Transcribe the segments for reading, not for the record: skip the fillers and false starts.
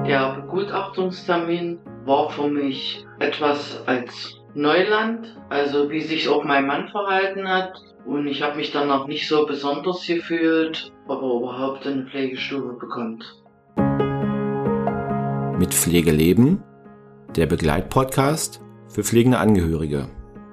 Der Begutachtungstermin war für mich etwas als Neuland, also wie sich auch mein Mann verhalten hat. Und ich habe mich dann noch nicht so besonders gefühlt, ob er überhaupt eine Pflegestufe bekommt. Mit Pflege leben, der Begleitpodcast für pflegende Angehörige.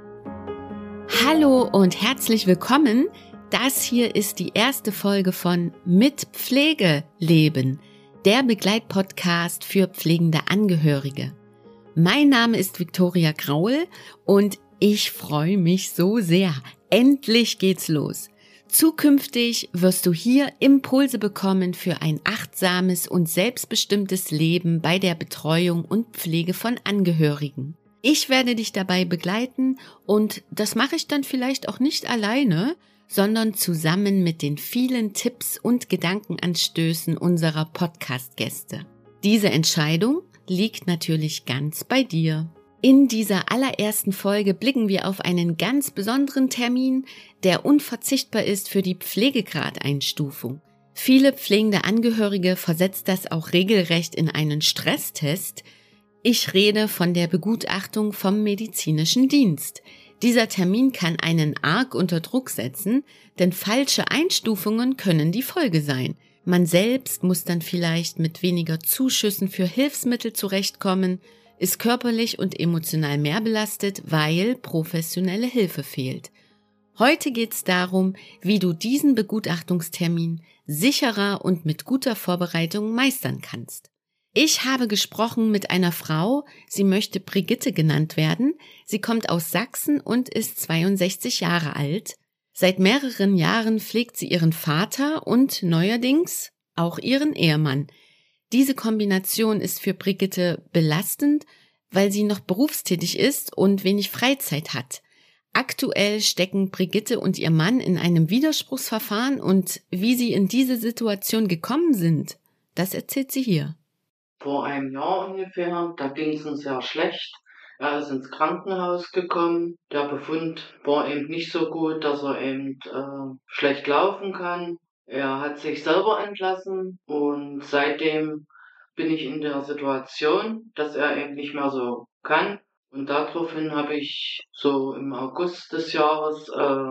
Hallo und herzlich willkommen. Das hier ist die erste Folge von Mit Pflege leben, der Begleitpodcast für pflegende Angehörige. Mein Name ist Viktoria Graul und ich freue mich so sehr. Endlich geht's los. Zukünftig wirst du hier Impulse bekommen für ein achtsames und selbstbestimmtes Leben bei der Betreuung und Pflege von Angehörigen. Ich werde dich dabei begleiten und das mache ich dann vielleicht auch nicht alleine, sondern zusammen mit den vielen Tipps und Gedankenanstößen unserer Podcast-Gäste. Diese Entscheidung liegt natürlich ganz bei dir. In dieser allerersten Folge blicken wir auf einen ganz besonderen Termin, der unverzichtbar ist für die Pflegegradeinstufung. Viele pflegende Angehörige versetzt das auch regelrecht in einen Stresstest. Ich rede von der Begutachtung vom medizinischen Dienst. Dieser Termin kann einen arg unter Druck setzen, denn falsche Einstufungen können die Folge sein. Man selbst muss dann vielleicht mit weniger Zuschüssen für Hilfsmittel zurechtkommen, ist körperlich und emotional mehr belastet, weil professionelle Hilfe fehlt. Heute geht es darum, wie du diesen Begutachtungstermin sicherer und mit guter Vorbereitung meistern kannst. Ich habe gesprochen mit einer Frau, sie möchte Brigitte genannt werden. Sie kommt aus Sachsen und ist 62 Jahre alt. Seit mehreren Jahren pflegt sie ihren Vater und neuerdings auch ihren Ehemann. Diese Kombination ist für Brigitte belastend, weil sie noch berufstätig ist und wenig Freizeit hat. Aktuell stecken Brigitte und ihr Mann in einem Widerspruchsverfahren und wie sie in diese Situation gekommen sind, das erzählt sie hier. Vor einem Jahr ungefähr, da ging es uns sehr schlecht. Er ist ins Krankenhaus gekommen. Der Befund war eben nicht so gut, dass er eben schlecht laufen kann. Er hat sich selber entlassen und seitdem bin ich in der Situation, dass er eben nicht mehr so kann. Und daraufhin habe ich so im August des Jahres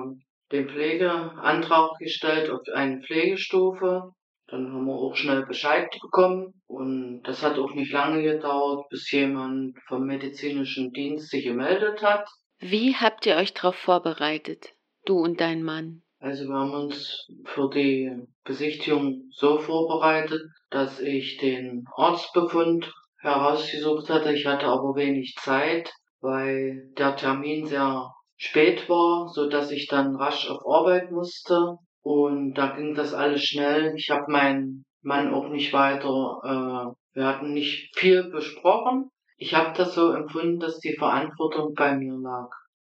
den Pflegeantrag gestellt auf eine Pflegestufe. Dann haben wir auch schnell Bescheid bekommen und das hat auch nicht lange gedauert, bis jemand vom medizinischen Dienst sich gemeldet hat. Wie habt ihr euch darauf vorbereitet, du und dein Mann? Also wir haben uns für die Besichtigung so vorbereitet, dass ich den Arztbefund herausgesucht hatte. Ich hatte aber wenig Zeit, weil der Termin sehr spät war, so dass ich dann rasch auf Arbeit musste. Und da ging das alles schnell. Ich habe meinen Mann auch nicht weiter, wir hatten nicht viel besprochen. Ich habe das so empfunden, dass die Verantwortung bei mir lag.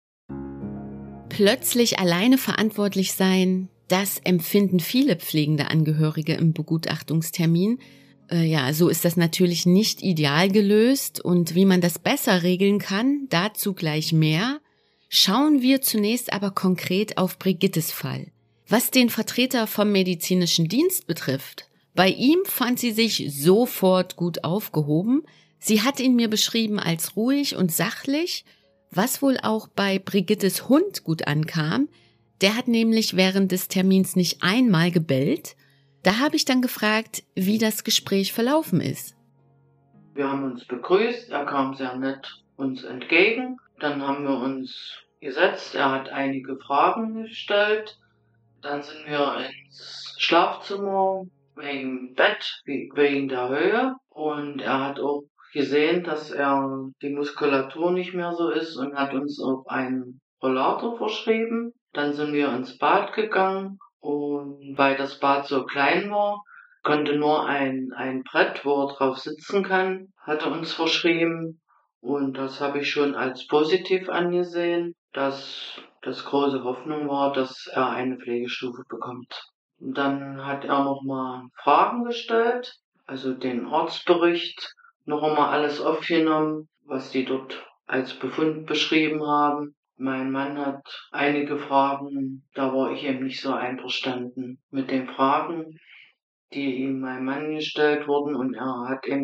Plötzlich alleine verantwortlich sein, das empfinden viele pflegende Angehörige im Begutachtungstermin. So ist das natürlich nicht ideal gelöst und wie man das besser regeln kann, dazu gleich mehr. Schauen wir zunächst aber konkret auf Brigittes Fall. Was den Vertreter vom medizinischen Dienst betrifft, bei ihm fand sie sich sofort gut aufgehoben. Sie hat ihn mir beschrieben als ruhig und sachlich, was wohl auch bei Brigittes Hund gut ankam. Der hat nämlich während des Termins nicht einmal gebellt. Da habe ich dann gefragt, wie das Gespräch verlaufen ist. Wir haben uns begrüßt, er kam sehr nett uns entgegen. Dann haben wir uns gesetzt, er hat einige Fragen gestellt. Dann sind wir ins Schlafzimmer wegen Bett, wegen der Höhe. Und er hat auch gesehen, dass er die Muskulatur nicht mehr so ist und hat uns auch einen Rollator verschrieben. Dann sind wir ins Bad gegangen und weil das Bad so klein war, konnte nur ein Brett, wo er drauf sitzen kann, hat er uns verschrieben. Und das habe ich schon als positiv angesehen, dass das große Hoffnung war, dass er eine Pflegestufe bekommt. Und dann hat er nochmal Fragen gestellt, also den Arztbericht, noch einmal alles aufgenommen, was die dort als Befund beschrieben haben. Mein Mann hat einige Fragen, da war ich eben nicht so einverstanden mit den Fragen, die ihm mein Mann gestellt wurden, und er hat eben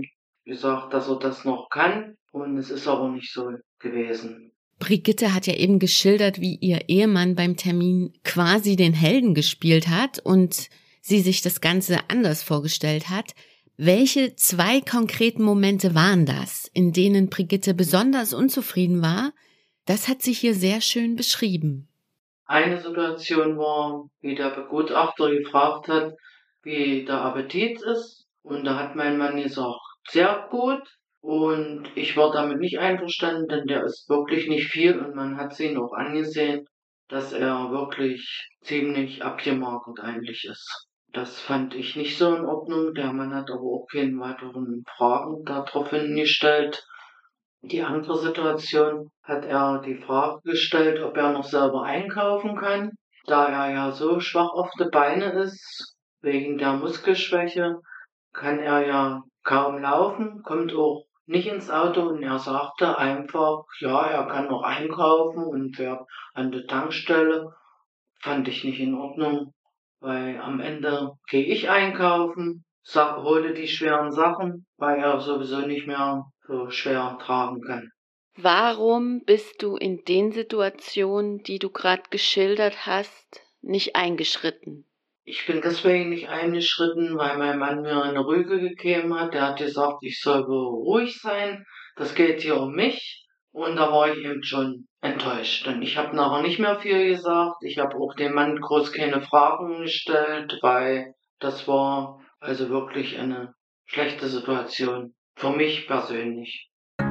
gesagt, dass er das noch kann und es ist aber nicht so gewesen. Brigitte hat ja eben geschildert, wie ihr Ehemann beim Termin quasi den Helden gespielt hat und sie sich das Ganze anders vorgestellt hat. Welche 2 konkreten Momente waren das, in denen Brigitte besonders unzufrieden war? Das hat sie hier sehr schön beschrieben. Eine Situation war, wie der Begutachter gefragt hat, wie der Appetit ist. Und da hat mein Mann gesagt, sehr gut. Und ich war damit nicht einverstanden, denn der ist wirklich nicht viel und man hat ihn auch angesehen, dass er wirklich ziemlich abgemagert eigentlich ist. Das fand ich nicht so in Ordnung. Der Mann hat aber auch keine weiteren Fragen daraufhin gestellt. Die andere Situation hat er die Frage gestellt, ob er noch selber einkaufen kann. Da er ja so schwach auf die Beine ist, wegen der Muskelschwäche, kann er ja kaum laufen, kommt auch nicht ins Auto und er sagte einfach, ja, er kann noch einkaufen und fährt an die Tankstelle. Fand ich nicht in Ordnung, weil am Ende gehe ich einkaufen, hole die schweren Sachen, weil er sowieso nicht mehr so schwer tragen kann. Warum bist du in den Situationen, die du gerade geschildert hast, nicht eingeschritten? Ich bin deswegen nicht eingeschritten, weil mein Mann mir eine Rüge gegeben hat. Der hat gesagt, ich soll ruhig sein, das geht hier um mich. Und da war ich eben schon enttäuscht. Und ich habe nachher nicht mehr viel gesagt. Ich habe auch dem Mann groß keine Fragen gestellt, weil das war also wirklich eine schlechte Situation. Für mich persönlich.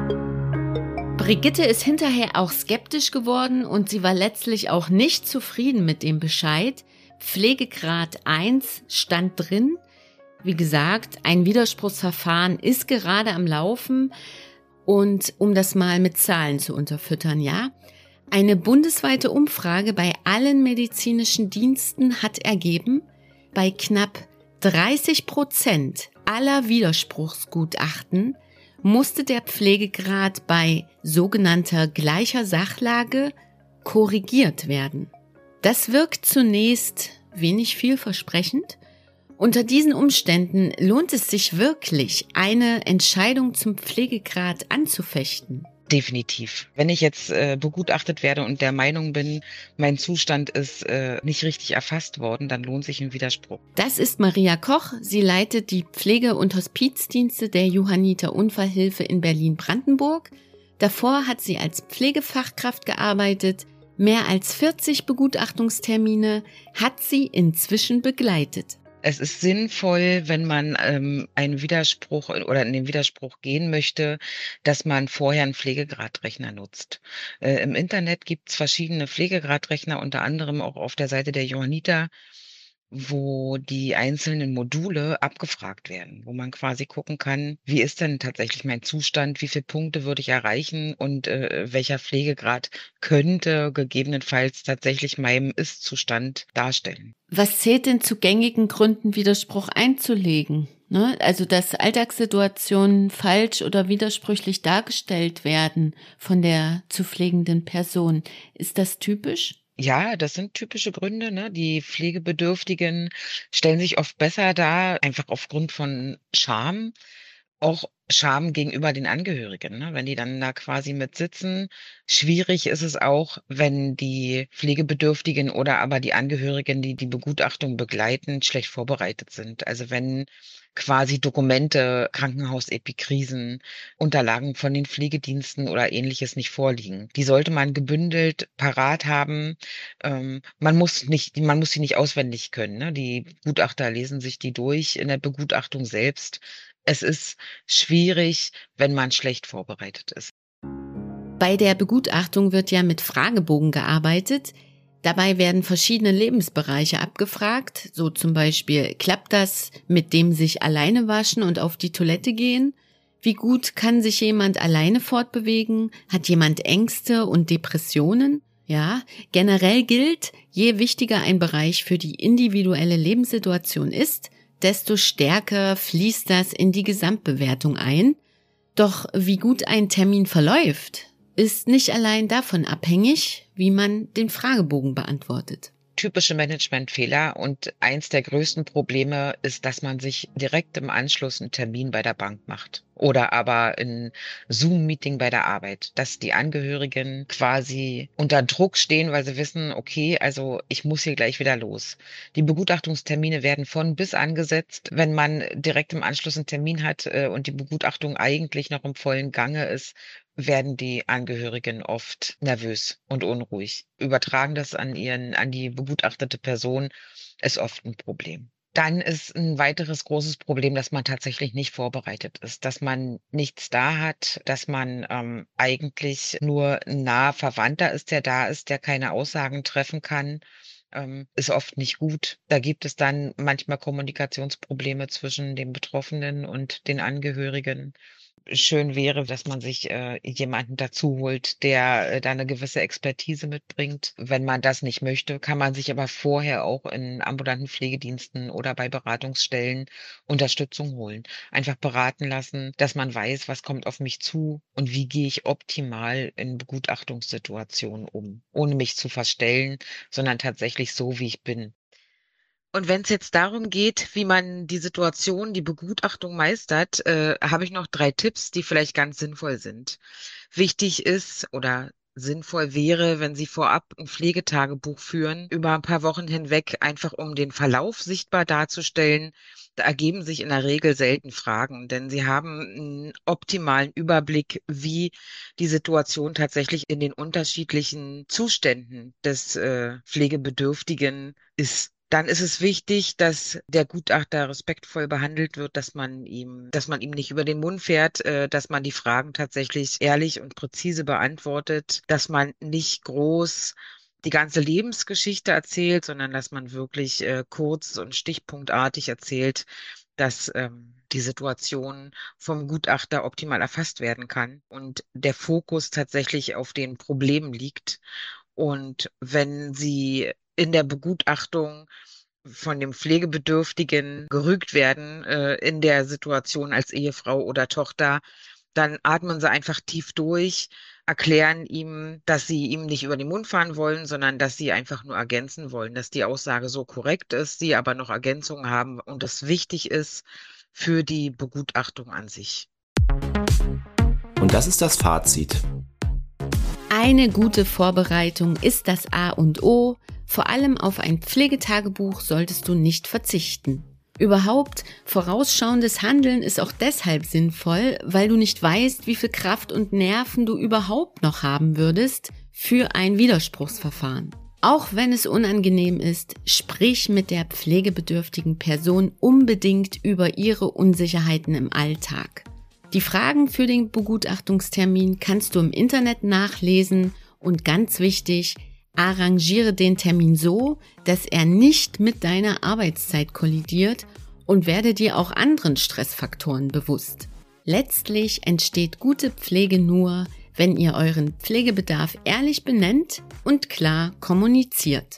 Brigitte ist hinterher auch skeptisch geworden und sie war letztlich auch nicht zufrieden mit dem Bescheid. Pflegegrad 1 stand drin. Wie gesagt, ein Widerspruchsverfahren ist gerade am Laufen. Und um das mal mit Zahlen zu unterfüttern, ja. Eine bundesweite Umfrage bei allen medizinischen Diensten hat ergeben, bei knapp 30% aller Widerspruchsgutachten musste der Pflegegrad bei sogenannter gleicher Sachlage korrigiert werden. Das wirkt zunächst wenig vielversprechend. Unter diesen Umständen lohnt es sich wirklich, eine Entscheidung zum Pflegegrad anzufechten. Definitiv. Wenn ich jetzt begutachtet werde und der Meinung bin, mein Zustand ist nicht richtig erfasst worden, dann lohnt sich ein Widerspruch. Das ist Maria Koch. Sie leitet die Pflege- und Hospizdienste der Johanniter Unfallhilfe in Berlin-Brandenburg. Davor hat sie als Pflegefachkraft gearbeitet. Mehr als 40 Begutachtungstermine hat sie inzwischen begleitet. Es ist sinnvoll, wenn man einen Widerspruch oder in den Widerspruch gehen möchte, dass man vorher einen Pflegegradrechner nutzt. Im Internet gibt es verschiedene Pflegegradrechner, unter anderem auch auf der Seite der Johanniter, wo die einzelnen Module abgefragt werden, wo man quasi gucken kann, wie ist denn tatsächlich mein Zustand, wie viele Punkte würde ich erreichen und welcher Pflegegrad könnte gegebenenfalls tatsächlich meinem Ist-Zustand darstellen. Was zählt denn zu gängigen Gründen, Widerspruch einzulegen? Also, dass Alltagssituationen falsch oder widersprüchlich dargestellt werden von der zu pflegenden Person. Ist das typisch? Ja, das sind typische Gründe, ne? Die Pflegebedürftigen stellen sich oft besser dar, einfach aufgrund von Scham, auch Scham gegenüber den Angehörigen, ne? Wenn die dann da quasi mit sitzen. Schwierig ist es auch, wenn die Pflegebedürftigen oder aber die Angehörigen, die die Begutachtung begleiten, schlecht vorbereitet sind. Also wenn quasi Dokumente, Krankenhausepikrisen, Unterlagen von den Pflegediensten oder Ähnliches nicht vorliegen. Die sollte man gebündelt parat haben. Man muss sie nicht auswendig können, ne? Die Gutachter lesen sich die durch in der Begutachtung selbst. Es ist schwierig, wenn man schlecht vorbereitet ist. Bei der Begutachtung wird ja mit Fragebogen gearbeitet. Dabei werden verschiedene Lebensbereiche abgefragt, so zum Beispiel, klappt das mit dem sich alleine waschen und auf die Toilette gehen? Wie gut kann sich jemand alleine fortbewegen? Hat jemand Ängste und Depressionen? Ja, generell gilt, je wichtiger ein Bereich für die individuelle Lebenssituation ist, desto stärker fließt das in die Gesamtbewertung ein. Doch wie gut ein Termin verläuft, ist nicht allein davon abhängig, wie man den Fragebogen beantwortet. Typische Managementfehler und eins der größten Probleme ist, dass man sich direkt im Anschluss einen Termin bei der Bank macht. Oder aber ein Zoom-Meeting bei der Arbeit, dass die Angehörigen quasi unter Druck stehen, weil sie wissen, okay, also ich muss hier gleich wieder los. Die Begutachtungstermine werden von bis angesetzt. Wenn man direkt im Anschluss einen Termin hat und die Begutachtung eigentlich noch im vollen Gange ist, werden die Angehörigen oft nervös und unruhig. Übertragen das an die begutachtete Person, ist oft ein Problem. Dann ist ein weiteres großes Problem, dass man tatsächlich nicht vorbereitet ist, dass man nichts da hat, dass man eigentlich nur ein naher Verwandter ist, der da ist, der keine Aussagen treffen kann, ist oft nicht gut. Da gibt es dann manchmal Kommunikationsprobleme zwischen dem Betroffenen und den Angehörigen. Schön wäre, dass man sich jemanden dazu holt, der da eine gewisse Expertise mitbringt. Wenn man das nicht möchte, kann man sich aber vorher auch in ambulanten Pflegediensten oder bei Beratungsstellen Unterstützung holen. Einfach beraten lassen, dass man weiß, was kommt auf mich zu und wie gehe ich optimal in Begutachtungssituationen um, ohne mich zu verstellen, sondern tatsächlich so, wie ich bin. Und wenn es jetzt darum geht, wie man die Situation, die Begutachtung meistert, habe ich noch 3 Tipps, die vielleicht ganz sinnvoll sind. Wichtig ist oder sinnvoll wäre, wenn Sie vorab ein Pflegetagebuch führen, über ein paar Wochen hinweg, einfach um den Verlauf sichtbar darzustellen. Da ergeben sich in der Regel selten Fragen, denn Sie haben einen optimalen Überblick, wie die Situation tatsächlich in den unterschiedlichen Zuständen des Pflegebedürftigen ist. Dann ist es wichtig, dass der Gutachter respektvoll behandelt wird, dass man ihm nicht über den Mund fährt, dass man die Fragen tatsächlich ehrlich und präzise beantwortet, dass man nicht groß die ganze Lebensgeschichte erzählt, sondern dass man wirklich kurz und stichpunktartig erzählt, dass die Situation vom Gutachter optimal erfasst werden kann und der Fokus tatsächlich auf den Problemen liegt. Und wenn Sie in der Begutachtung von dem Pflegebedürftigen gerügt werden, in der Situation als Ehefrau oder Tochter, dann atmen Sie einfach tief durch, erklären ihm, dass Sie ihm nicht über den Mund fahren wollen, sondern dass Sie einfach nur ergänzen wollen, dass die Aussage so korrekt ist, Sie aber noch Ergänzungen haben und es wichtig ist für die Begutachtung an sich. Und das ist das Fazit. Eine gute Vorbereitung ist das A und O. Vor allem auf ein Pflegetagebuch solltest du nicht verzichten. Überhaupt, vorausschauendes Handeln ist auch deshalb sinnvoll, weil du nicht weißt, wie viel Kraft und Nerven du überhaupt noch haben würdest für ein Widerspruchsverfahren. Auch wenn es unangenehm ist, sprich mit der pflegebedürftigen Person unbedingt über ihre Unsicherheiten im Alltag. Die Fragen für den Begutachtungstermin kannst du im Internet nachlesen und ganz wichtig, arrangiere den Termin so, dass er nicht mit deiner Arbeitszeit kollidiert und werde dir auch anderen Stressfaktoren bewusst. Letztlich entsteht gute Pflege nur, wenn ihr euren Pflegebedarf ehrlich benennt und klar kommuniziert.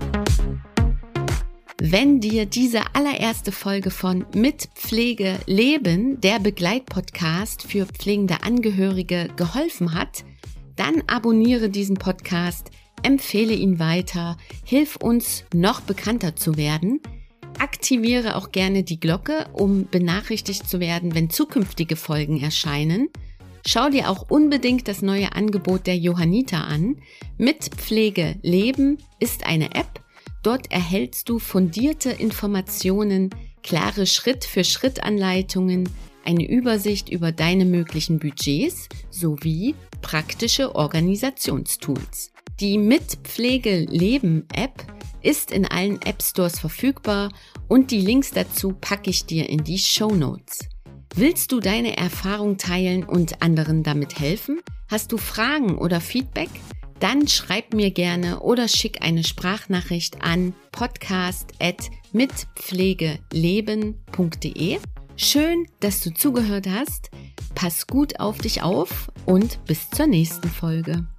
Wenn dir diese allererste Folge von Mit Pflege leben, der Begleitpodcast für pflegende Angehörige, geholfen hat, dann abonniere diesen Podcast, empfehle ihn weiter, hilf uns, noch bekannter zu werden. Aktiviere auch gerne die Glocke, um benachrichtigt zu werden, wenn zukünftige Folgen erscheinen. Schau dir auch unbedingt das neue Angebot der Johanniter an. Mit Pflege leben ist eine App. Dort erhältst du fundierte Informationen, klare Schritt-für-Schritt-Anleitungen, eine Übersicht über deine möglichen Budgets sowie praktische Organisationstools. Die Mit Pflege leben App ist in allen App Stores verfügbar und die Links dazu packe ich dir in die Shownotes. Willst du deine Erfahrung teilen und anderen damit helfen? Hast du Fragen oder Feedback? Dann schreib mir gerne oder schick eine Sprachnachricht an podcast@mitpflegeleben.de. Schön, dass du zugehört hast. Pass gut auf dich auf und bis zur nächsten Folge.